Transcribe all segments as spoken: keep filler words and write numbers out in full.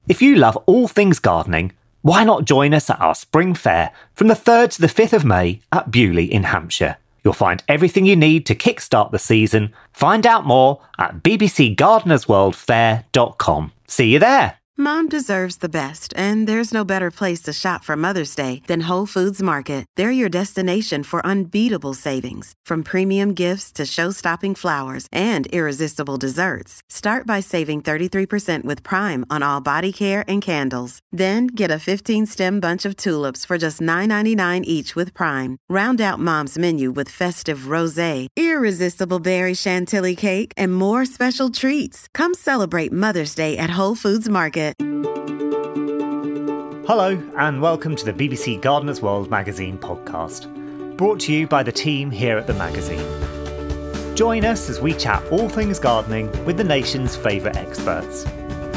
If you love all things gardening, why not join us at our spring fair from the third to the fifth of May at Bewley in Hampshire? You'll find everything you need to kickstart the season. Find out more at b b c gardeners world fair dot com. See you there. Mom deserves the best, and there's no better place to shop for Mother's Day than Whole Foods Market. They're your destination for unbeatable savings, from premium gifts to show-stopping flowers and irresistible desserts. Start by saving thirty-three percent with Prime on all body care and candles. Then get a fifteen-stem bunch of tulips for just nine ninety-nine each with Prime. Round out Mom's menu with festive rosé, irresistible berry chantilly cake, and more special treats. Come celebrate Mother's Day at Whole Foods Market. Hello and welcome to the B B C Gardeners World magazine podcast, brought to you by the team here at the magazine. Join us as we chat all things gardening with the nation's favourite experts.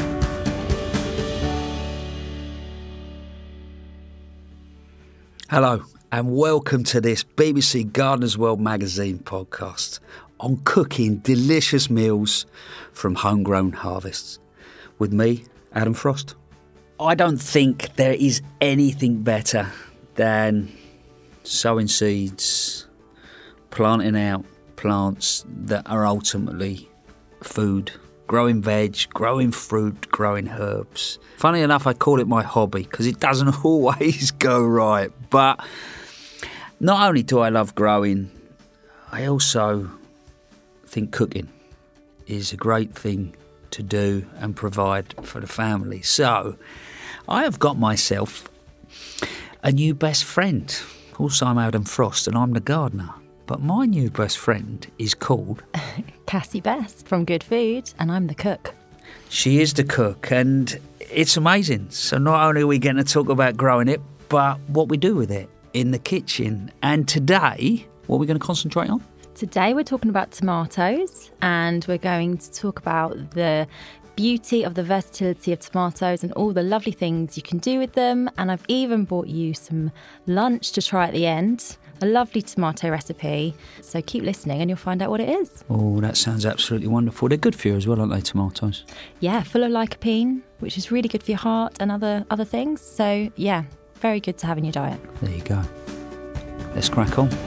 Hello and welcome to this B B C Gardeners World magazine podcast on cooking delicious meals from homegrown harvests. With me, Adam Frost. I don't think there is anything better than sowing seeds, planting out plants that are ultimately food, growing veg, growing fruit, growing herbs. Funny enough, I call it my hobby because it doesn't always go right. But not only do I love growing, I also think cooking is a great thing to do and provide for the family. So I have got myself a new best friend. Also, I'm Adam Frost and I'm the gardener. But my new best friend is called Cassie Best from Good Food, and I'm the cook. She is the cook, and it's amazing. So not only are we going to talk about growing it, but what we do with it in the kitchen. And today, what are we going to concentrate on? Today we're talking about tomatoes, and we're going to talk about the beauty of the versatility of tomatoes and all the lovely things you can do with them. And I've even brought you some lunch to try at the end, a lovely tomato recipe. So keep listening and you'll find out what it is. Oh, that sounds absolutely wonderful. They're good for you as well, aren't they, tomatoes? Yeah, full of lycopene, which is really good for your heart and other, other things. So yeah, very good to have in your diet. There you go. Let's crack on.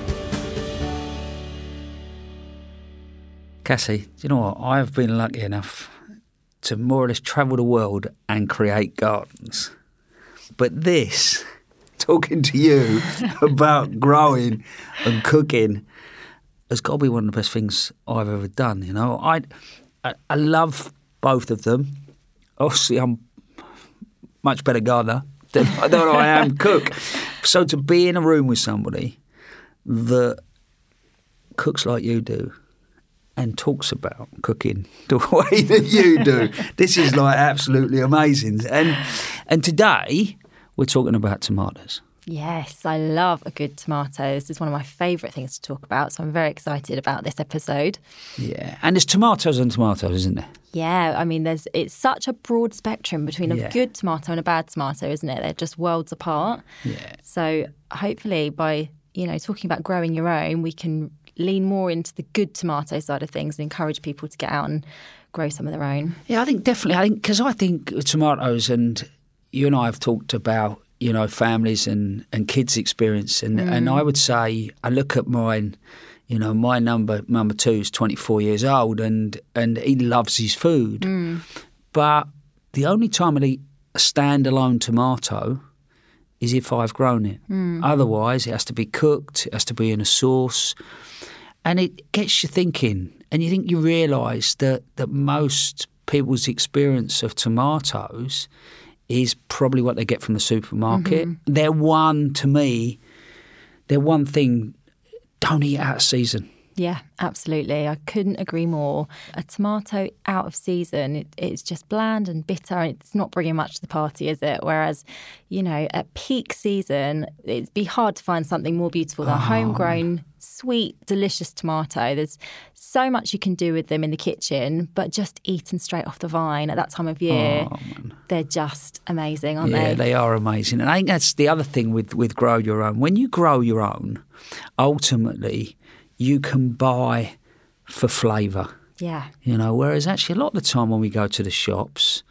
Cassie, do you know what? I have been lucky enough to more or less travel the world and create gardens. But this, talking to you about growing and cooking, has got to be one of the best things I've ever done. You know, I, I, I love both of them. Obviously, I'm much better gardener than, than I am cook. So to be in a room with somebody that cooks like you do, and talks about cooking the way that you do. This is like absolutely amazing. And and today we're talking about tomatoes. Yes, I love a good tomato. This is one of my favourite things to talk about, so I'm very excited about this episode. Yeah, and there's tomatoes and tomatoes, isn't there? Yeah, I mean, there's it's such a broad spectrum between a yeah. good tomato and a bad tomato, isn't it? They're just worlds apart. Yeah. So hopefully by, you know, talking about growing your own, we can lean more into the good tomato side of things and encourage people to get out and grow some of their own. Yeah, I think definitely. I think because I think tomatoes, and you and I have talked about, you know, families and, and kids' experience, and, mm. and I would say I look at mine. You know, my number number two is twenty-four years old, and and he loves his food, mm. but the only time I eat a standalone tomato is if I've grown it. Mm. Otherwise, it has to be cooked, it has to be in a sauce. And it gets you thinking, and you think you realise that, that most people's experience of tomatoes is probably what they get from the supermarket. Mm-hmm. They're one, to me, they're one thing, don't eat out of season. Yeah, absolutely. I couldn't agree more. A tomato out of season, it, it's just bland and bitter, and it's not bringing much to the party, is it? Whereas, you know, at peak season, it'd be hard to find something more beautiful than oh. a homegrown, sweet, delicious tomato. There's so much you can do with them in the kitchen, but just eating straight off the vine at that time of year, oh, man. They're just amazing, aren't yeah, they? Yeah, they are amazing. And I think that's the other thing with, with grow your own. When you grow your own, ultimately, you can buy for flavour. Yeah. You know, whereas actually a lot of the time when we go to the shops,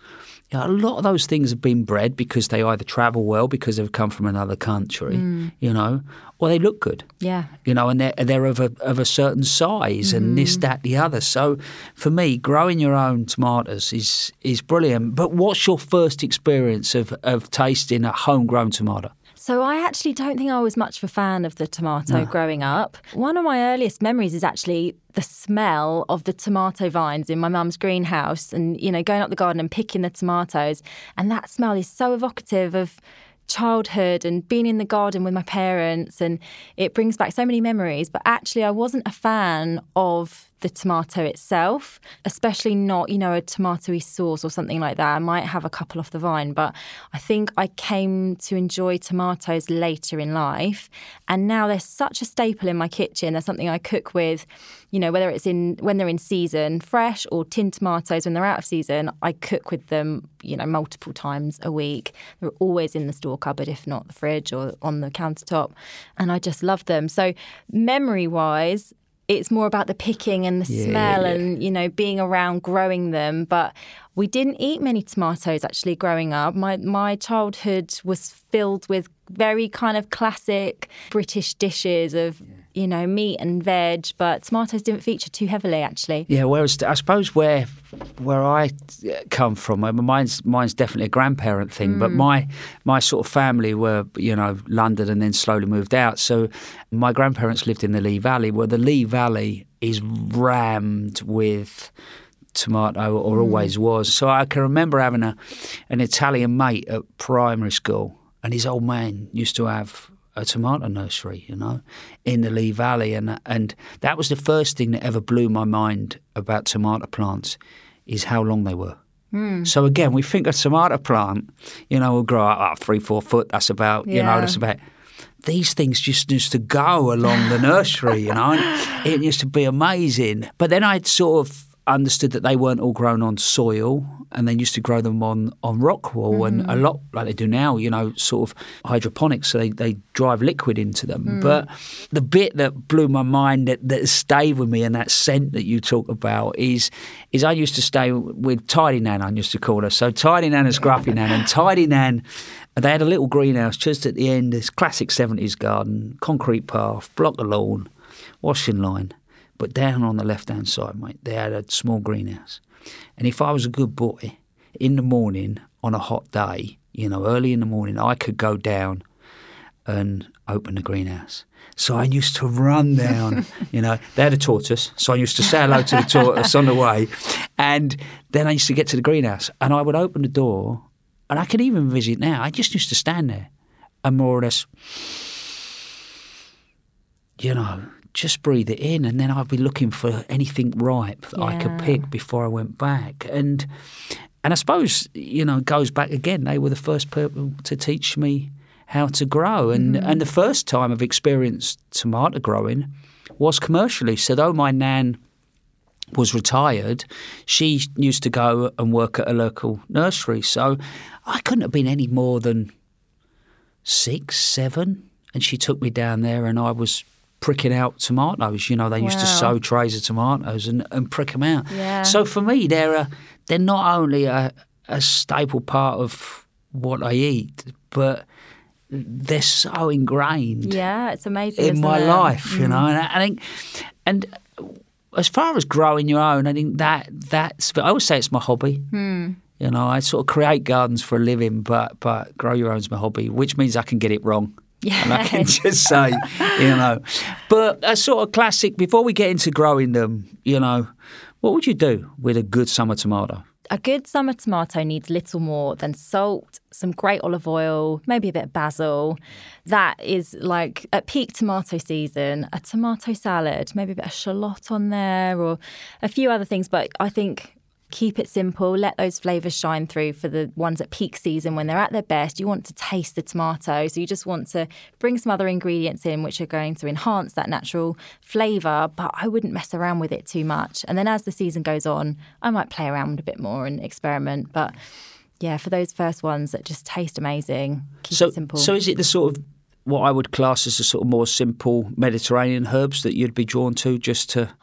You know, a lot of those things have been bred because they either travel well because they've come from another country, mm. you know, or they look good. Yeah. You know, and they're, they're of a of a certain size mm. and this, that, the other. So for me, growing your own tomatoes is is brilliant. But what's your first experience of, of tasting a homegrown tomato? So I actually don't think I was much of a fan of the tomato no. growing up. One of my earliest memories is actually the smell of the tomato vines in my mum's greenhouse and, you know, going up the garden and picking the tomatoes. And that smell is so evocative of childhood and being in the garden with my parents, and it brings back so many memories. But actually I wasn't a fan of the tomato itself, especially not, you know, a tomatoey sauce or something like that. I might have a couple off the vine, but I think I came to enjoy tomatoes later in life. And now they're such a staple in my kitchen. They're something I cook with, you know, whether it's in when they're in season, fresh, or tinned tomatoes when they're out of season. I cook with them, you know, multiple times a week. They're always in the store cupboard, if not the fridge or on the countertop. And I just love them. So memory-wise, it's more about the picking and the yeah, smell yeah. and, you know, being around growing them. But we didn't eat many tomatoes actually growing up. My my childhood was filled with very kind of classic British dishes of, yeah. you know, meat and veg, but tomatoes didn't feature too heavily actually. Yeah, whereas I suppose where where I come from, mine's mine's definitely a grandparent thing, mm. but my my sort of family were, you know, London and then slowly moved out. So my grandparents lived in the Lee Valley, where the Lee Valley is rammed with tomato, or mm. always was. So I can remember having a an Italian mate at primary school, and his old man used to have a tomato nursery, you know, in the Lee Valley. And and that was the first thing that ever blew my mind about tomato plants, is how long they were. Mm. So again, we think a tomato plant, you know, will grow up oh, three, four foot. That's about, yeah. you know, that's about... These things just used to go along the nursery, you know, and it used to be amazing. But then I'd sort of understood that they weren't all grown on soil, and they used to grow them on, on rock wool, mm. and a lot like they do now, you know, sort of hydroponics, so they, they drive liquid into them. Mm. But the bit that blew my mind, that, that stayed with me, and that scent that you talk about, is is I used to stay with Tidy Nan, I used to call her. So Tidy Nan and Scruffy Nan, and Tidy Nan, they had a little greenhouse just at the end, this classic seventies garden, concrete path, block the lawn, washing line. But down on the left-hand side, mate, they had a small greenhouse. And if I was a good boy, in the morning on a hot day, you know, early in the morning, I could go down and open the greenhouse. So I used to run down, you know, they had a tortoise, so I used to say hello to the tortoise on the way. And then I used to get to the greenhouse, and I would open the door, and I can even visit now. I just used to stand there and more or less, you know, just breathe it in, and then I'd be looking for anything ripe that yeah. I could pick before I went back. And and I suppose, you know, it goes back again. They were the first people to teach me how to grow. And, mm. and the first time I've experienced tomato growing was commercially. So though my nan was retired, she used to go and work at a local nursery. So I couldn't have been any more than six, seven. And she took me down there, and I was pricking out tomatoes. You know, they used wow. to sow trays of tomatoes and, and prick them out. Yeah. So for me, they're a, they're not only a, a staple part of what I eat, but they're so ingrained. Yeah, it's amazing in my it? life. Mm. You know, and I, I think, and as far as growing your own, I think that that's. I always say it's my hobby. Mm. You know, I sort of create gardens for a living, but but grow your own's my hobby, which means I can get it wrong. Yeah, and I can just say, you know. But a sort of classic, before we get into growing them, you know, what would you do with a good summer tomato? A good summer tomato needs little more than salt, some great olive oil, maybe a bit of basil. That is like at peak tomato season, a tomato salad, maybe a bit of shallot on there or a few other things. But I think keep it simple, let those flavours shine through for the ones at peak season when they're at their best. You want to taste the tomato, so you just want to bring some other ingredients in which are going to enhance that natural flavour, but I wouldn't mess around with it too much. And then as the season goes on, I might play around a bit more and experiment. But yeah, for those first ones that just taste amazing, keep so, it simple. So is it the sort of what I would class as the sort of more simple Mediterranean herbs that you'd be drawn to just to...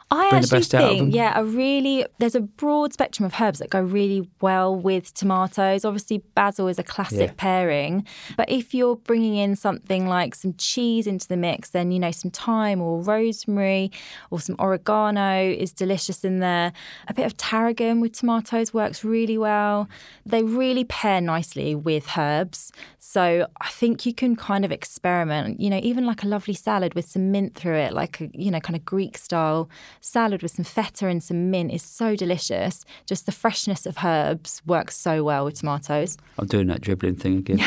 I bring the actually best out of them? think, yeah, a really, there's a broad spectrum of herbs that go really well with tomatoes. Obviously, basil is a classic Yeah. pairing. But if you're bringing in something like some cheese into the mix, then, you know, some thyme or rosemary or some oregano is delicious in there. A bit of tarragon with tomatoes works really well. They really pair nicely with herbs. So I think you can kind of experiment, you know, even like a lovely salad with some mint through it, like a, you know, kind of Greek style salad with some feta and some mint is so delicious. Just the freshness of herbs works so well with tomatoes. I'm doing that dribbling thing again.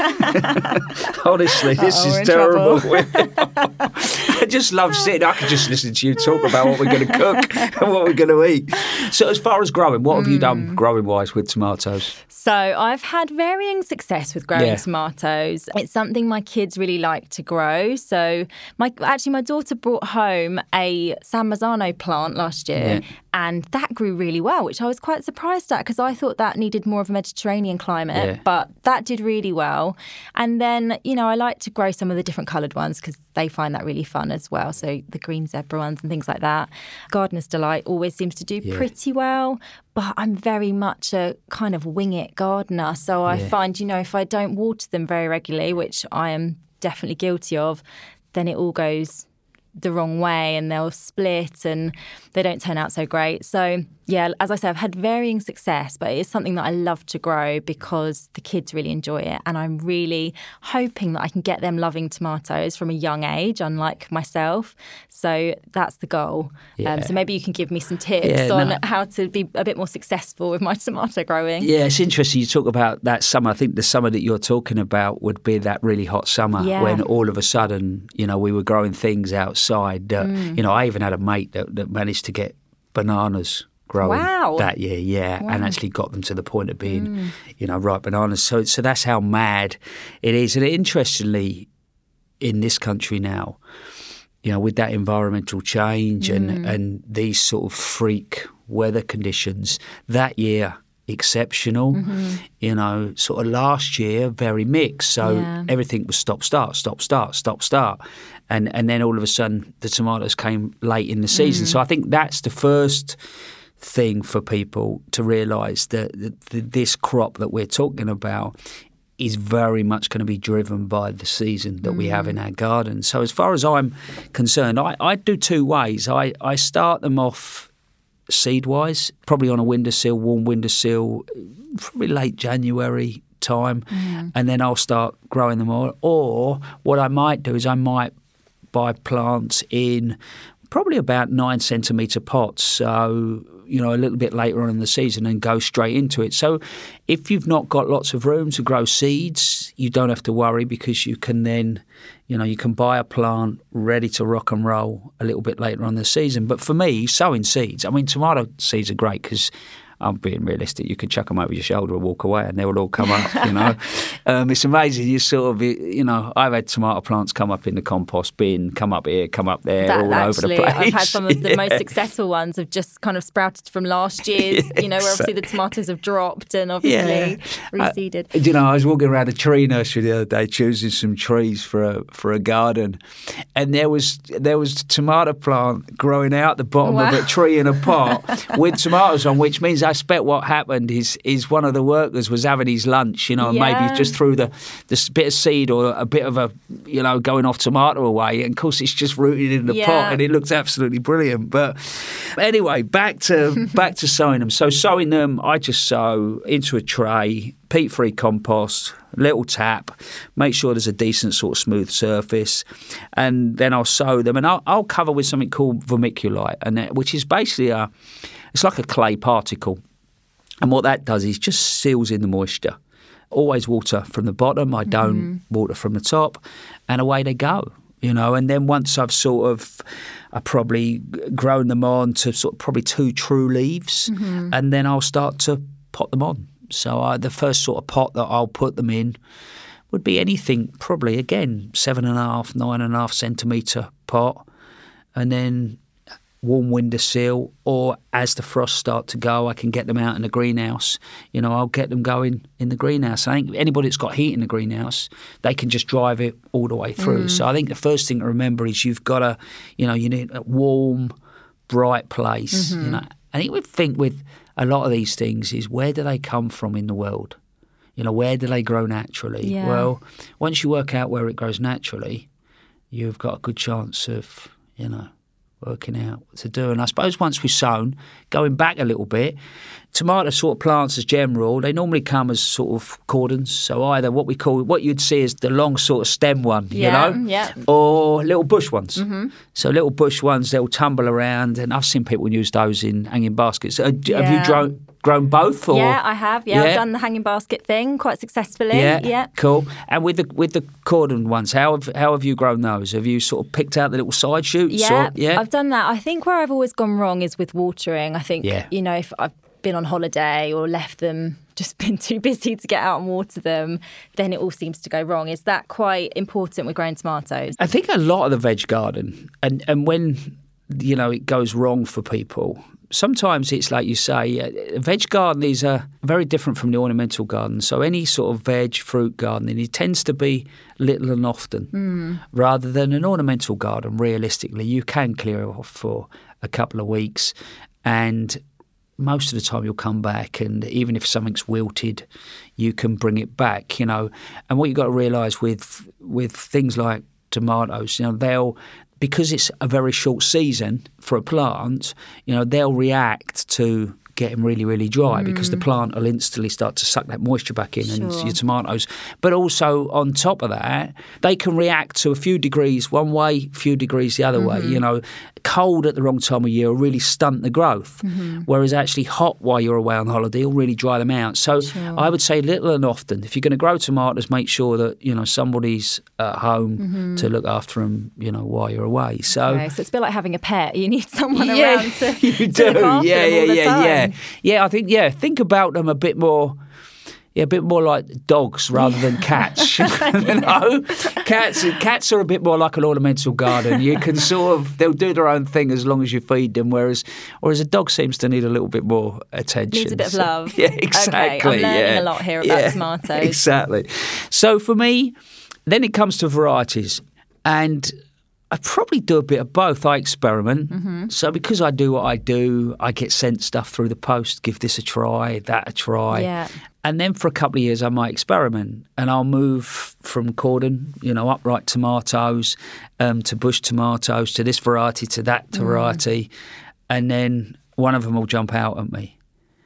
Honestly, this Uh-oh, we're is in terrible. trouble. I just love sitting. I could just listen to you talk about what we're going to cook and what we're going to eat. So as far as growing, what have you done growing-wise with tomatoes? So I've had varying success with growing Yeah. tomatoes. It's something my kids really like to grow. So my actually my daughter brought home a San Marzano plant last year, Yeah. and that grew really well, which I was quite surprised at because I thought that needed more of a Mediterranean climate, Yeah. but that did really well. And then, you know, I like to grow some of the different coloured ones because they find that really fun as well. So the green zebra ones and things like that. Gardener's Delight always seems to do Yeah. pretty well, but I'm very much a kind of wing it gardener. So I Yeah. find, you know, if I don't water them very regularly, which I am definitely guilty of, then it all goes the wrong way and they'll split and they don't turn out so great. So yeah, as I say, I've had varying success, but it's something that I love to grow because the kids really enjoy it. And I'm really hoping that I can get them loving tomatoes from a young age, unlike myself. So that's the goal. Yeah. Um, so maybe you can give me some tips Yeah, on no. how to be a bit more successful with my tomato growing. Yeah, it's interesting you talk about that summer. I think the summer that you're talking about would be that really hot summer Yeah. when all of a sudden, you know, we were growing things outside. Uh, Mm. You know, I even had a mate that, that managed to get bananas growing Wow. that year, yeah, Wow. and actually got them to the point of being, Mm. you know, ripe bananas. So, so that's how mad it is. And interestingly, in this country now, you know, with that environmental change Mm. and, and these sort of freak weather conditions, that year exceptional. Mm-hmm. You know, sort of last year very mixed. So Yeah. everything was stop start, stop start, stop start, and and then all of a sudden the tomatoes came late in the season. Mm. So I think that's the first thing for people to realise that, that, that this crop that we're talking about is very much going to be driven by the season that we have in our garden. So as far as I'm concerned, I, I do two ways. I, I start them off seed-wise, probably on a windowsill, warm windowsill, probably late January time, Mm. and then I'll start growing them all. Or what I might do is I might buy plants in probably about nine centimetre pots, so, you know, a little bit later on in the season and go straight into it. So if you've not got lots of room to grow seeds, you don't have to worry because you can then, you know, you can buy a plant ready to rock and roll a little bit later on in the season. But for me, sowing seeds, I mean, tomato seeds are great because I'm being realistic. You could chuck them over your shoulder and walk away and they will all come up, you know. Um, it's amazing. You sort of, you know, I've had tomato plants come up in the compost bin, come up here, come up there, That, all actually, over the place. I've had some of the Yeah. most successful ones have just kind of sprouted from last year's, you know, where obviously the tomatoes have dropped and obviously reseeded. Uh, you know, I was walking around a tree nursery the other day, choosing some trees for a for a garden, and there was there was a tomato plant growing out the bottom Wow. of a tree in a pot with tomatoes on, which means I expect what happened is is one of the workers was having his lunch, you know, and Yeah. maybe just threw the this bit of seed or a bit of a, you know, going off tomato away, and of course it's just rooted in the Yeah. pot, and it looks absolutely brilliant. But anyway, back to back to sowing them. So sowing them, I just sow into a tray, peat-free compost, little tap, make sure there's a decent sort of smooth surface, and then I'll sow them, and I'll, I'll cover with something called vermiculite, and that, which is basically a, it's like a clay particle, and what that does is just seals in the moisture. Always water from the bottom, I don't Mm-hmm. water from the top, and away they go. You know, and then once I've sort of, I probably grown them on to sort of probably two true leaves, Mm-hmm. and then I'll start to pot them on. So I, the first sort of pot that I'll put them in would be anything, probably again seven and a half, nine and a half centimetre pot, and then warm windowsill, or as the frosts start to go, I can get them out in the greenhouse. You know, I'll get them going in the greenhouse. I think anybody that's got heat in the greenhouse, they can just drive it all the way through. Mm. So I think the first thing to remember is you've got to, you know, you need a warm, bright place, mm-hmm. you know. I think we think with a lot of these things is where do they come from in the world? You know, where do they grow naturally? Yeah. Well, once you work out where it grows naturally, you've got a good chance of, you know, working out what to do. And I suppose once we've sown, going back a little bit, tomato sort of plants as general, they normally come as sort of cordons. So either what we call, what you'd see is the long sort of stem one, yeah, you know, yeah. or little bush ones. Mm-hmm. So little bush ones, they'll tumble around, and I've seen people use those in hanging baskets. Uh, Yeah. Have you grown, grown both? Or? Yeah, I have. Yeah, Yeah. I've done the hanging basket thing quite successfully. Yeah, yeah. Cool. And with the with the cordon ones, how have how have you grown those? Have you sort of picked out the little side shoots? Yeah, or, yeah. I've done that. I think where I've always gone wrong is with watering. I think, Yeah. you know, if I've been on holiday or left them, just been too busy to get out and water them, then it all seems to go wrong. Is that quite important with growing tomatoes? I think a lot of the veg garden, and, and when, you know, it goes wrong for people, sometimes it's like you say, a veg garden is uh, very different from the ornamental garden. So any sort of veg, fruit gardening, it tends to be little and often, mm. rather than an ornamental garden. Realistically, you can clear it off for a couple of weeks, and most of the time you'll come back, and even if something's wilted, you can bring it back, you know. And what you've got to realise with with things like tomatoes, you know, they'll, because it's a very short season for a plant, you know, they'll react to getting really, really dry mm. because the plant will instantly start to suck that moisture back in Sure. and your tomatoes. But also on top of that, they can react to a few degrees one way, a few degrees the other mm-hmm. way. You know, cold at the wrong time of year will really stunt the growth, mm-hmm. whereas actually hot while you're away on holiday will really dry them out. So Sure. I would say little and often. If you're going to grow tomatoes, make sure that, you know, somebody's at home mm-hmm. to look after them, you know, while you're away. So, okay, so it's a bit like having a pet. You need someone yeah, around to, you to do. look after yeah, them all yeah, the yeah, time. yeah. Yeah, I think, yeah, think about them a bit more, yeah, a bit more like dogs rather than cats. you know, cats cats are a bit more like an ornamental garden. You can sort of, they'll do their own thing as long as you feed them, whereas whereas a dog seems to need a little bit more attention. Needs a bit of So, love. yeah, exactly. Okay, I'm learning yeah. a lot here about yeah, tomatoes. Exactly. So for me, then it comes to varieties, and I probably do a bit of both. I experiment. Mm-hmm. So because I do what I do, I get sent stuff through the post, give this a try, that a try. Yeah. And then for a couple of years, I might experiment, and I'll move from cordon, you know, upright tomatoes um, to bush tomatoes, to this variety, to that mm. variety. And then one of them will jump out at me.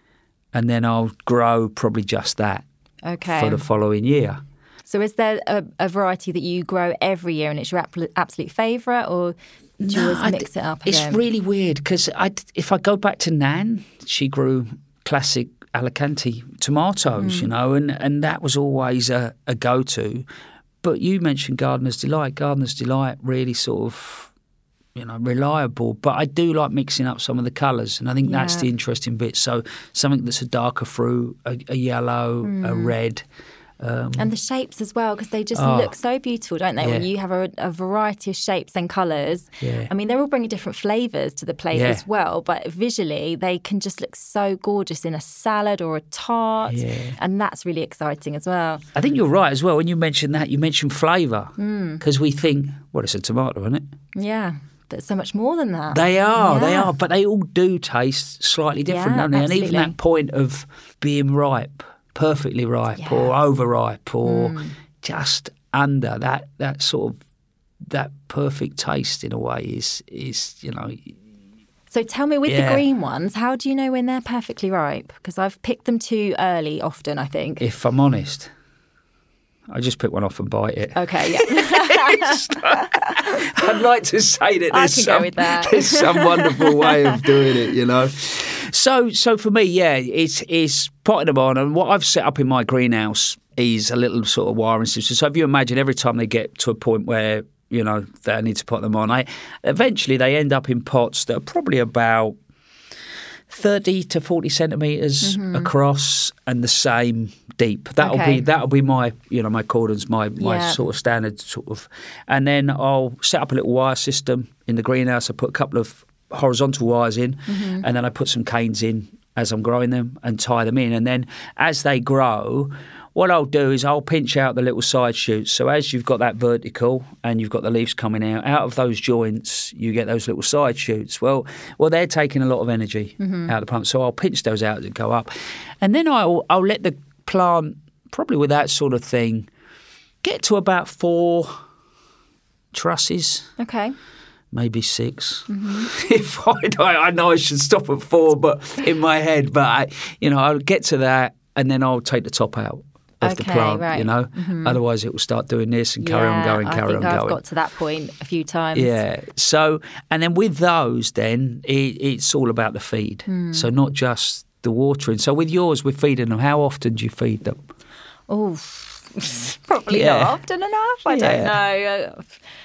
And then I'll grow probably just that okay. for the following year. So is there a, a variety that you grow every year and it's your absolute favourite, or do you no, always mix it up It's again? really weird because if I go back to Nan, she grew classic Alicante tomatoes, mm. you know, and, and that was always a, a go-to. But you mentioned Gardener's Delight. Gardener's Delight really sort of, you know, reliable. But I do like mixing up some of the colours, and I think yeah. that's the interesting bit. So something that's a darker fruit, a, a yellow, mm. a red. Um, and the shapes as well, because they just oh, look so beautiful, don't they? Yeah. When you have a, a variety of shapes and colours. Yeah. I mean, they're all bringing different flavours to the plate yeah. as well, but visually they can just look so gorgeous in a salad or a tart. Yeah. And that's really exciting as well. I think you're right as well. When you mentioned that, you mentioned flavour, because mm. we think, well, it's a tomato, isn't it? Yeah. There's so much more than that. They are, yeah. they are, but they all do taste slightly different, yeah, don't they? Absolutely. And even that point of being ripe, perfectly ripe yeah. or overripe or mm. just under, that that sort of, that perfect taste in a way is, is you know. So tell me, with yeah. the green ones, how do you know when they're perfectly ripe? Because I've picked them too early often, I think. If I'm honest, I just pick one off and bite it. Okay, yeah. I'd like to say that there's, I can some, go with that. there's some wonderful way of doing it, you know. So so for me, yeah, it's, it's potting them on. And what I've set up in my greenhouse is a little sort of wiring system. So if you imagine every time they get to a point where, you know, they need to pot them on, I, eventually they end up in pots that are probably about thirty to forty centimetres mm-hmm. across and the same deep. That'll okay. be that'll be my, you know, my cordons, my, my yeah. sort of standard sort of. And then I'll set up a little wire system in the greenhouse. I put a couple of horizontal wires in mm-hmm. and then I put some canes in as I'm growing them and tie them in. And then as they grow, what I'll do is I'll pinch out the little side shoots. So as you've got that vertical and you've got the leaves coming out, out of those joints, you get those little side shoots. Well, well, they're taking a lot of energy mm-hmm. out of the plant. So I'll pinch those out to go up. And then I'll, I'll let the plant, probably with that sort of thing, get to about four trusses. Okay. Maybe six. Mm-hmm. If I, I know I should stop at four, but in my head, but I, you know, I'll get to that and then I'll take the top out of okay, the plant. Right. You know, mm-hmm. otherwise it will start doing this and yeah, carry on going, carry I think on I've going. got to that point a few times. Yeah. So, and then with those, then it, it's all about the feed. Mm. So not just the watering. So with yours, with feeding them, how often do you feed them? Oh, probably yeah. not often enough. I yeah. don't know.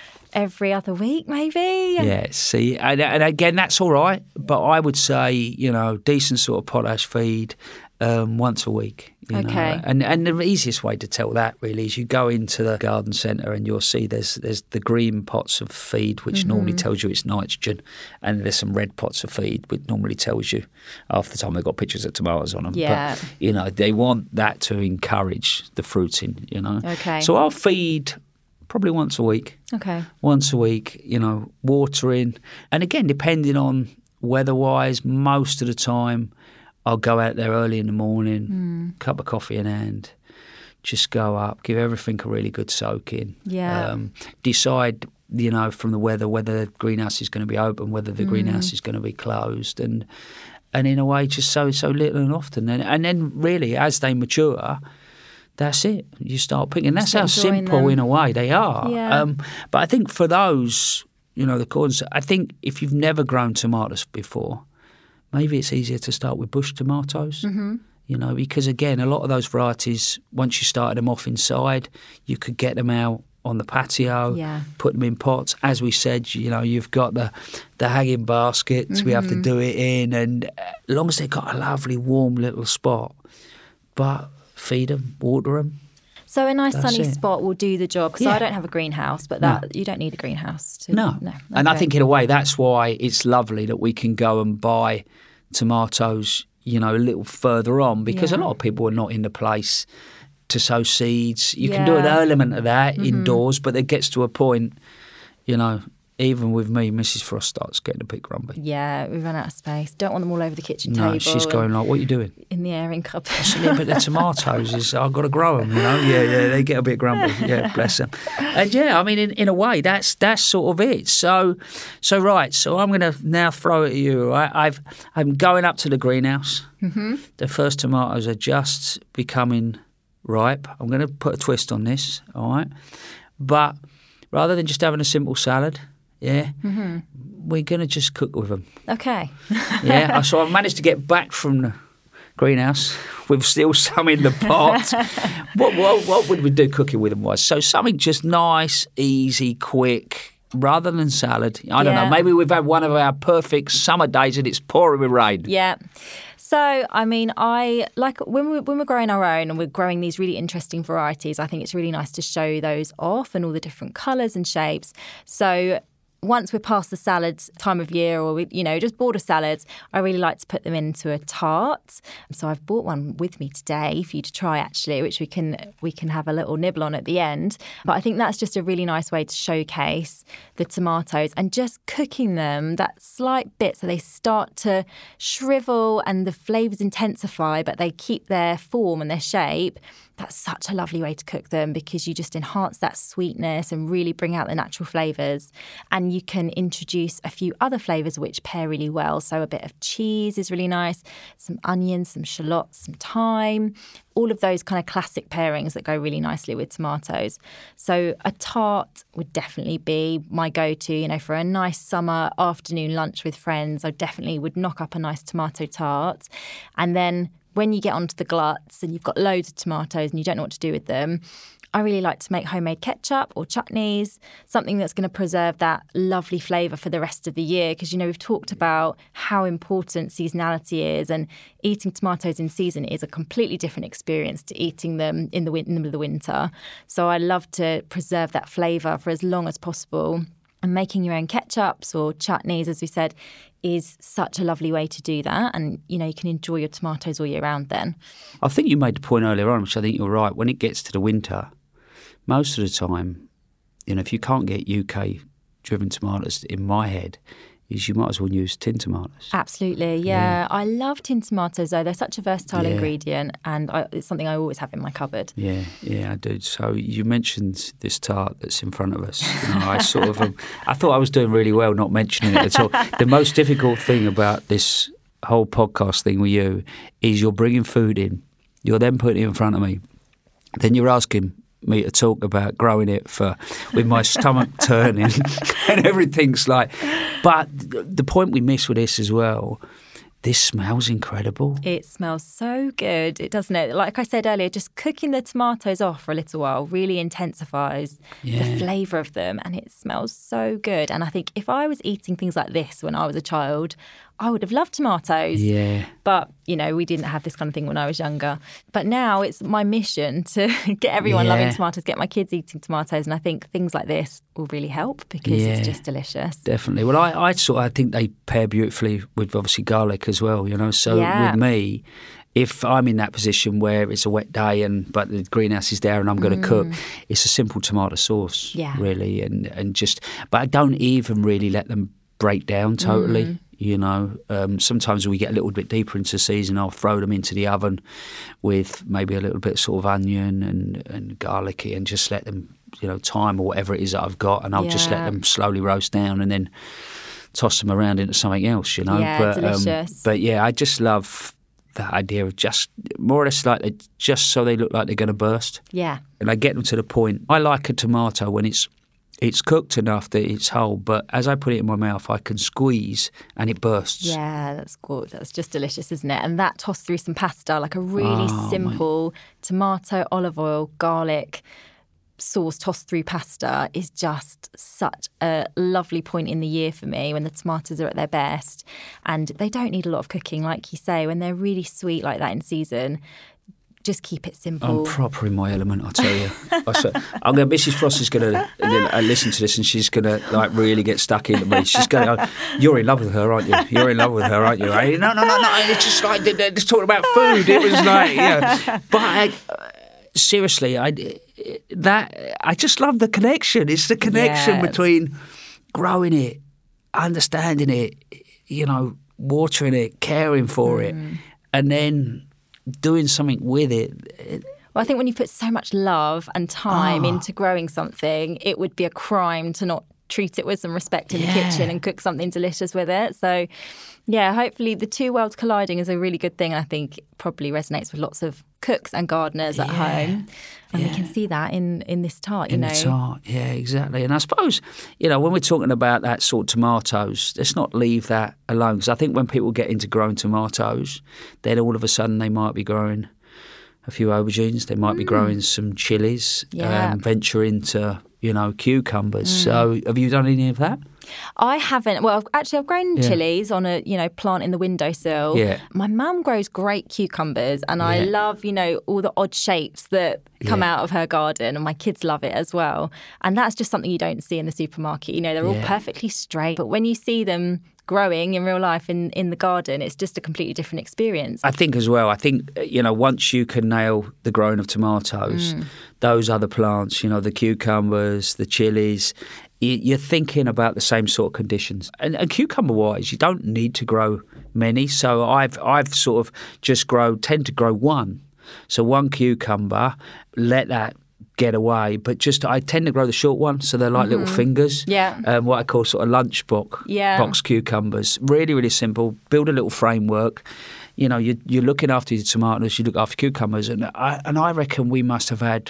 Every other week, maybe. Yeah, see, and, and again, that's all right. But I would say, you know, decent sort of potash feed um, once a week. You okay. know? And and the easiest way to tell that really is you go into the garden centre and you'll see there's there's the green pots of feed, which mm-hmm. normally tells you it's nitrogen, and there's some red pots of feed, which normally tells you half the time they've got pictures of tomatoes on them. Yeah. But, you know, they want that to encourage the fruiting, you know. Okay. So I'll feed probably once a week. Okay. Once a week, you know, watering. And again, depending on weather-wise, most of the time I'll go out there early in the morning, mm. cup of coffee in hand, just go up, give everything a really good soak in. Yeah. Um, decide, you know, from the weather whether the greenhouse is going to be open, whether the mm. greenhouse is going to be closed. And and in a way, just so, so little and often. And, and then really, as they mature, that's it. You start picking. That's how simple, them. in a way, they are. Yeah. Um, but I think for those, you know, the corns, I think if you've never grown tomatoes before, maybe it's easier to start with bush tomatoes. Mm-hmm. You know, because again, a lot of those varieties, once you started them off inside, you could get them out on the patio, yeah. put them in pots. As we said, you know, you've got the the hanging baskets. Mm-hmm. We have to do it in, and as long as they've got a lovely warm little spot, but feed them, water them. So a nice That's sunny it. spot will do the job. Because Yeah. I don't have a greenhouse, but that No. you don't need a greenhouse. To, No. no. And I Okay. think in a way that's why it's lovely that we can go and buy tomatoes, you know, a little further on, because Yeah. a lot of people are not in the place to sow seeds. You can do an Yeah. element of that Mm-hmm. indoors, but it gets to a point, you know, even with me, Missus Frost starts getting a bit grumpy. Yeah, we run out of space. Don't want them all over the kitchen No, table. she's going like, what are you doing? In the airing cupboard. I said, yeah, but the tomatoes, is I've got to grow them, you know? Yeah, yeah, they get a bit grumpy. Yeah, bless them. And yeah, I mean, in, in a way, that's that's sort of it. So, so right, so I'm going to now throw it at you. Right? I've, I'm going up to the greenhouse. Mm-hmm. The first tomatoes are just becoming ripe. I'm going to put a twist on this, all right? But rather than just having a simple salad, yeah, Mm-hmm. we're going to just cook with them. Okay. Yeah, so I've managed to get back from the greenhouse with still some in the pot. what, what what would we do cooking with them was? So something just nice, easy, quick, rather than salad. I don't Yeah. know, maybe we've had one of our perfect summer days and it's pouring with rain. Yeah. So, I mean, I like when we when we're growing our own and we're growing these really interesting varieties, I think it's really nice to show those off and all the different colours and shapes. So once we're past the salad time of year, or we, you know, just border salads, I really like to put them into a tart. So I've bought one with me today for you to try, actually, which we can we can have a little nibble on at the end. But I think that's just a really nice way to showcase the tomatoes and just cooking them that slight bit so they start to shrivel and the flavours intensify, but they keep their form and their shape. That's such a lovely way to cook them, because you just enhance that sweetness and really bring out the natural flavours. And you can introduce a few other flavours which pair really well. So a bit of cheese is really nice, some onions, some shallots, some thyme, all of those kind of classic pairings that go really nicely with tomatoes. So a tart would definitely be my go-to, you know, for a nice summer afternoon lunch with friends. I definitely would knock up a nice tomato tart. And then when you get onto the gluts and you've got loads of tomatoes and you don't know what to do with them, I really like to make homemade ketchup or chutneys, something that's going to preserve that lovely flavour for the rest of the year. Because, you know, we've talked about how important seasonality is, and eating tomatoes in season is a completely different experience to eating them in the, win- in the middle of the winter. So I love to preserve that flavour for as long as possible. And making your own ketchups or chutneys, as we said, is such a lovely way to do that. And, you know, you can enjoy your tomatoes all year round then. I think you made the point earlier on, which I think you're right. When it gets to the winter, most of the time, you know, if you can't get U K-driven tomatoes, in my head, is you might as well use tin tomatoes. Absolutely, yeah. yeah. I love tin tomatoes, though. They're such a versatile yeah. ingredient, and I, it's something I always have in my cupboard. Yeah, yeah, I do. So you mentioned this tart that's in front of us. You know, I sort of, um, I thought I was doing really well not mentioning it at all. The most difficult thing about this whole podcast thing with you is you're bringing food in, you're then putting it in front of me, then you're asking me to talk about growing it for with my stomach turning and everything's like. But the point we miss with this as well, this smells incredible. It smells so good, it doesn't it? Like I said earlier, just cooking the tomatoes off for a little while really intensifies yeah. the flavour of them, and it smells so good. And I think if I was eating things like this when I was a child, I would have loved tomatoes. Yeah. But, you know, we didn't have this kind of thing when I was younger. But now it's my mission to get everyone yeah. loving tomatoes, get my kids eating tomatoes. And I think things like this will really help because yeah, it's just delicious. Definitely. Well, I, I sort of I think they pair beautifully with obviously garlic as well, you know. So yeah. with me, if I'm in that position where it's a wet day and but the greenhouse is there and I'm going to mm. cook, it's a simple tomato sauce, yeah. really. And, and just, but I don't even really let them break down totally. Mm. You know, um, sometimes we get a little bit deeper into the season, I'll throw them into the oven with maybe a little bit of sort of onion and, and garlicky and just let them, you know, thyme or whatever it is that I've got, and I'll yeah. just let them slowly roast down and then toss them around into something else, you know. Yeah, but, delicious. Um, but yeah, I just love that idea of just more or less like they, just so they look like they're going to burst. Yeah. And I get them to the point. I like a tomato when it's It's cooked enough that it's whole, but as I put it in my mouth, I can squeeze and it bursts. Yeah, that's good. That's just delicious, isn't it? And that tossed through some pasta, like a really oh, simple my... tomato, olive oil, garlic sauce tossed through pasta is just such a lovely point in the year for me when the tomatoes are at their best. And they don't need a lot of cooking, like you say, when they're really sweet like that in season. Just keep it simple. I'm proper in my element, I tell you. I said, I'm going. Missus Frost is going to listen to this, and she's going to like really get stuck into me. She's going to go, "You're in love with her, aren't you? You're in love with her, aren't you?" I, no, no, no, no. It's just like they're just talking about food. It was like, yeah. But I, uh, seriously, I that I just love the connection. It's the connection yes. between growing it, understanding it, you know, watering it, caring for mm. it, and then doing something with it. Well, I think when you put so much love and time oh. into growing something, it would be a crime to not treat it with some respect in yeah. the kitchen and cook something delicious with it. So, yeah, hopefully the two worlds colliding is a really good thing. I think it probably resonates with lots of cooks and gardeners at yeah. home. And yeah. we can see that in, in this tart, you in know. In the tart, yeah, exactly. And I suppose, you know, when we're talking about that sort of tomatoes, let's not leave that alone. Because I think when people get into growing tomatoes, then all of a sudden they might be growing a few aubergines, they might mm. be growing some chilies, yeah. um, venture into, you know, cucumbers. Mm. So have you done any of that? I haven't. Well, actually, I've grown yeah. chilies on a, you know, plant in the windowsill. Yeah. My mum grows great cucumbers, and yeah. I love, you know, all the odd shapes that come yeah. out of her garden, and my kids love it as well. And that's just something you don't see in the supermarket. You know, they're all yeah. perfectly straight, but when you see them growing in real life in, in the garden, it's just a completely different experience. I think as well, I think, you know, once you can nail the growing of tomatoes, mm. those other plants, you know, the cucumbers, the chilies, you're thinking about the same sort of conditions. And, and cucumber-wise, you don't need to grow many. So I've I've sort of just grow, tend to grow one. So one cucumber, let that get away. But just I tend to grow the short one, so they're like mm-hmm. little fingers. Yeah. Um, what I call sort of lunch box, yeah. box cucumbers. Really, really simple. Build a little framework. You know, you, you're looking after your tomatoes, you look after cucumbers. And I, and I reckon we must have had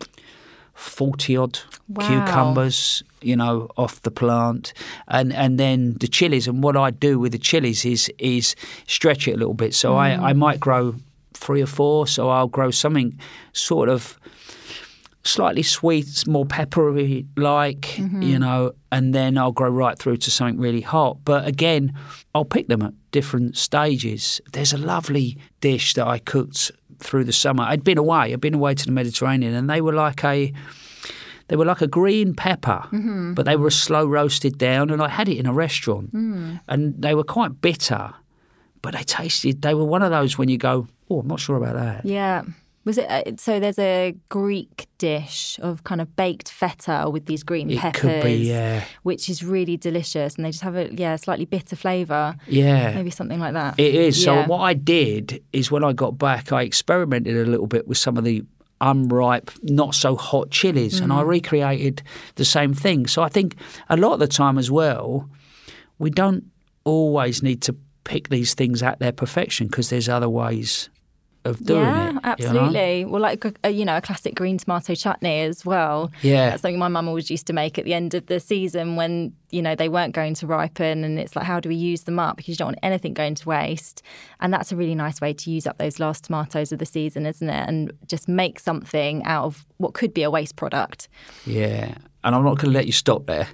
forty odd wow. cucumbers, you know, off the plant, and and then the chilies. And what I do with the chilies is is stretch it a little bit. So mm. I, I might grow three or four. So I'll grow something sort of slightly sweet, more peppery like, mm-hmm. you know, and then I'll grow right through to something really hot. But again, I'll pick them at different stages. There's a lovely dish that I cooked through the summer. I'd been away. I'd been away to the Mediterranean, and they were like a they were like a green pepper, Mm-hmm. but they were slow roasted down. And I had it in a restaurant, Mm. and they were quite bitter, but they tasted. They were one of those when you go, oh, I'm not sure about that. Yeah. Was it uh, so? There's a Greek dish of kind of baked feta with these green It peppers, could be, yeah. which is really delicious, and they just have a yeah slightly bitter flavour. Yeah, Maybe something like that. it is. Yeah. So what I did is when I got back, I experimented a little bit with some of the unripe, not so hot chilies, and I recreated the same thing. So I think a lot of the time as well, we don't always need to pick these things at their perfection because there's other ways of doing yeah, it. you know? absolutely. Well, like a, you know, a classic green tomato chutney as well. Yeah. That's something my mum always used to make at the end of the season when, you know, they weren't going to ripen, and it's like, how do we use them up? Because you don't want anything going to waste. And that's a really nice way to use up those last tomatoes of the season, isn't it? And just make something out of what could be a waste product. Yeah. And I'm not going to let you stop there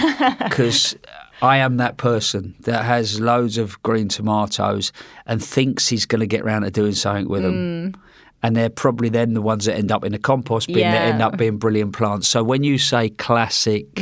because I am that person that has loads of green tomatoes and thinks he's going to get around to doing something with them. And they're probably then the ones that end up in the compost bin Yeah. that end up being brilliant plants. So when you say classic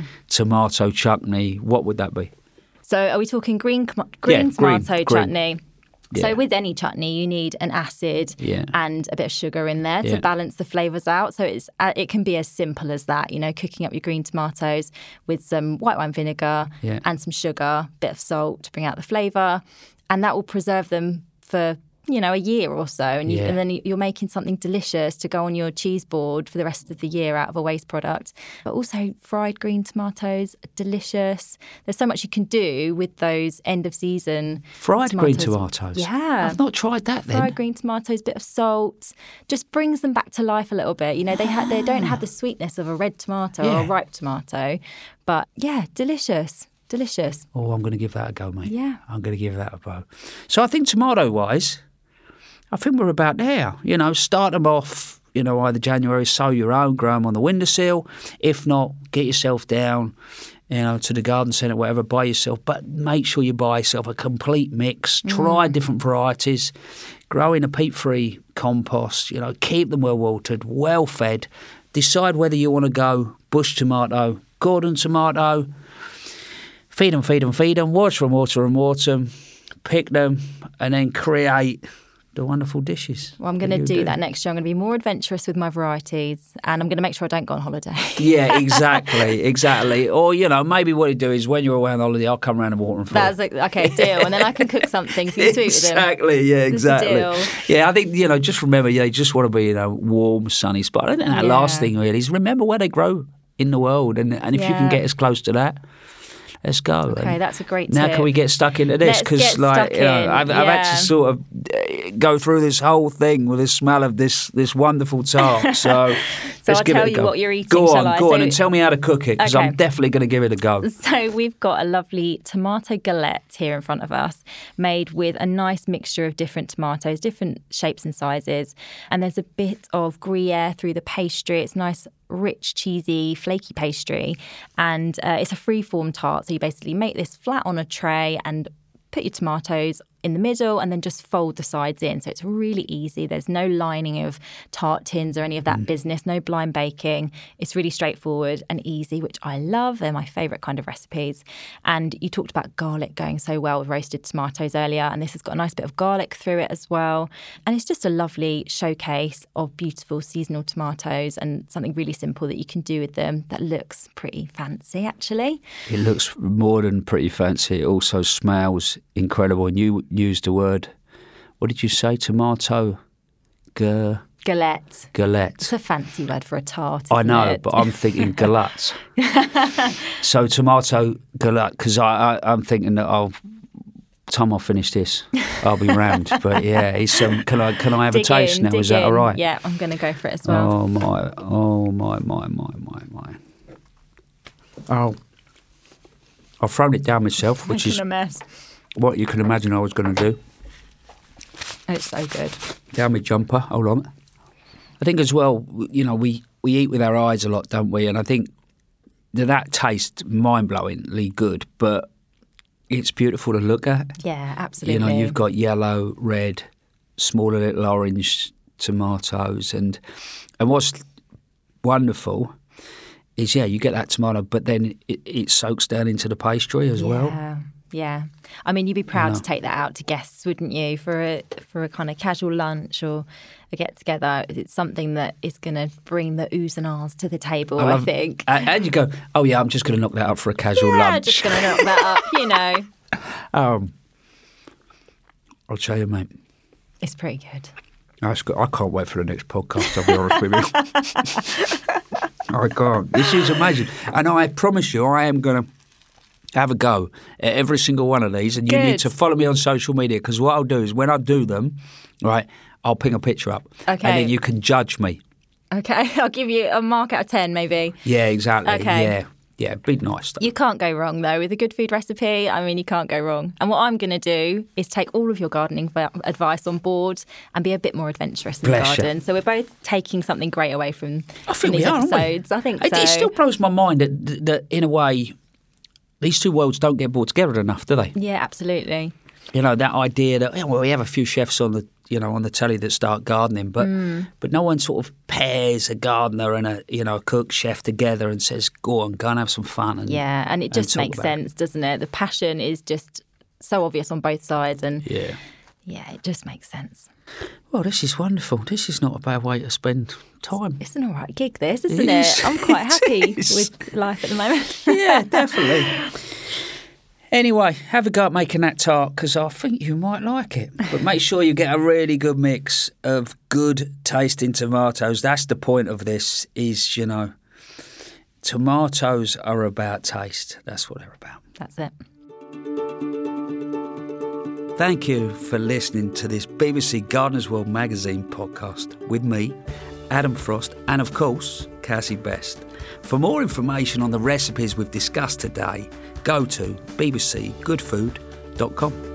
tomato chutney, what would that be? So are we talking green com- green Yeah, green, tomato green. chutney? Yeah. So with any chutney, you need an acid Yeah. and a bit of sugar in there Yeah. to balance the flavours out. So it's uh, it can be as simple as that, you know, cooking up your green tomatoes with some white wine vinegar Yeah. and some sugar, bit of salt to bring out the flavour, and that will preserve them for, you know, a year or so. And, you, Yeah. and then you're making something delicious to go on your cheese board for the rest of the year out of a waste product. But also fried green tomatoes, delicious. There's so much you can do with those end of season Fried green tomatoes. tomatoes? Yeah. I've not tried that then. Fried green tomatoes, bit of salt, just brings them back to life a little bit. You know, they ha- they don't have the sweetness of a red tomato or Yeah. a ripe tomato, but yeah, delicious, delicious. Oh, I'm going to give that a go, mate. Yeah. I'm going to give that a go. So I think tomato-wise, I think we're about there. You know, start them off, you know, either January, sow your own, grow them on the windowsill. If not, get yourself down, you know, to the garden centre, whatever, buy yourself. But make sure you buy yourself a complete mix. Try different varieties. Grow in a peat-free compost. You know, keep them well watered, well fed. Decide whether you want to go bush tomato, Gordon tomato. Feed them, feed them, feed them. Water them, water them, water them. Pick them, and then create the wonderful dishes. Well, I'm going to do, that next year. I'm going to be more adventurous with my varieties, and I'm going to make sure I don't go on holiday. Yeah, exactly, exactly. Or, you know, maybe what you do is when you're away on holiday, I'll come around and water them for That's you. like, okay, deal. And then I can cook something for you to eat with them. Exactly, yeah, It's a exactly. deal. Yeah, I think, you know, just remember, you know, you just want to be in a warm, sunny spot. I think that Yeah. last thing really is remember where they grow in the world. And, and if you can Yeah. get as close to that, let's go. Okay, And that's a great now tip. can we get stuck into this? Let's Because, get like, stuck you know, in, I've, I've had yeah. to sort of uh, go through this whole thing with the smell of this this wonderful tart. So, So let's I'll give tell it a you go. what you're eating, Go on, shall I? go on, So- and tell me how to cook it because Okay. I'm definitely going to give it a go. So we've got a lovely tomato galette here in front of us, made with a nice mixture of different tomatoes, different shapes and sizes. And there's a bit of Gruyere through the pastry. It's nice, rich, cheesy, flaky pastry. And uh, it's a free-form tart. So you basically make this flat on a tray and put your tomatoes in the middle and then just fold the sides in. So it's really easy. There's no lining of tart tins or any of that Mm. business, no blind baking. It's really straightforward and easy, which I love. They're my favourite kind of recipes. And you talked about garlic going so well with roasted tomatoes earlier, and this has got a nice bit of garlic through it as well. And it's just a lovely showcase of beautiful seasonal tomatoes and something really simple that you can do with them that looks pretty fancy, actually. It looks more than pretty fancy. It also smells incredible. And you used the word, what did you say? Tomato ga- Galette. galette. It's a fancy word for a tart, I isn't know, it? but I'm thinking galette. So tomato galette, because I, I, I'm thinking that I'll, time I finish this, I'll be round. But yeah, it's, um, can I can I have Dig a taste in, now? dig Is that in. all right? Yeah, I'm going to go for it as well. Oh my, oh my, my, my, my, my. Oh, I've thrown it down myself, which Making is a mess. what you can imagine I was going to do. It's so good. Down my jumper, hold on. I think as well, you know, we, we eat with our eyes a lot, don't we? And I think that that tastes mind-blowingly good, but it's beautiful to look at. Yeah, absolutely. You know, you've got yellow, red, smaller little orange tomatoes. And and what's wonderful is, yeah, you get that tomato, but then it, it soaks down into the pastry as yeah. well. Yeah, I mean, you'd be proud know. to take that out to guests, wouldn't you, for a for a kind of casual lunch or a get together. It's something that is going to bring the oohs and ahs to the table. I, love, I think. And, and you go, oh yeah, I'm just going to knock that up for a casual yeah, lunch. just going to knock that up. You know, um, I'll tell you, mate. it's pretty good. That's good. I can't wait for the next podcast. I'll be honest with you. I can't. This is amazing, and I promise you, I am going to have a go at every single one of these, and you Good. need to follow me on social media, because what I'll do is when I do them, right, I'll ping a picture up, Okay. and then you can judge me. Okay, I'll give you a mark out of ten, maybe. Yeah, exactly. Okay. Yeah, yeah, be nice. Though. You can't go wrong, though, with a good food recipe. I mean, you can't go wrong. And what I'm going to do is take all of your gardening v- advice on board and be a bit more adventurous in Bless the you. garden. So we're both taking something great away from, I from think these we are, aren't we? episodes. I think It, so. it still blows my mind that, that, in a way, these two worlds don't get brought together enough, do they? Yeah, absolutely. You know, that idea that, yeah, well, we have a few chefs on the, you know, on the telly that start gardening, but Mm. but no one sort of pairs a gardener and a, you know, a cook chef together and says, go on, go and have some fun. And, Yeah, and it just talk makes about it. sense, doesn't it? The passion is just so obvious on both sides, and Yeah. yeah, it just makes sense. Well, this is wonderful. This is not a bad way to spend time. It's an all right gig, this, isn't It it? is. I'm quite happy It is. with life at the moment. Yeah, definitely. Anyway, have a go at making that tart, because I think you might like it. But make sure you get a really good mix of good tasting tomatoes. That's the point of this, is, you know, tomatoes are about taste. That's what they're about. That's it. Thank you for listening to this B B C Gardeners World Magazine podcast with me, Adam Frost, and of course, Cassie Best. For more information on the recipes we've discussed today, go to b b c good food dot com.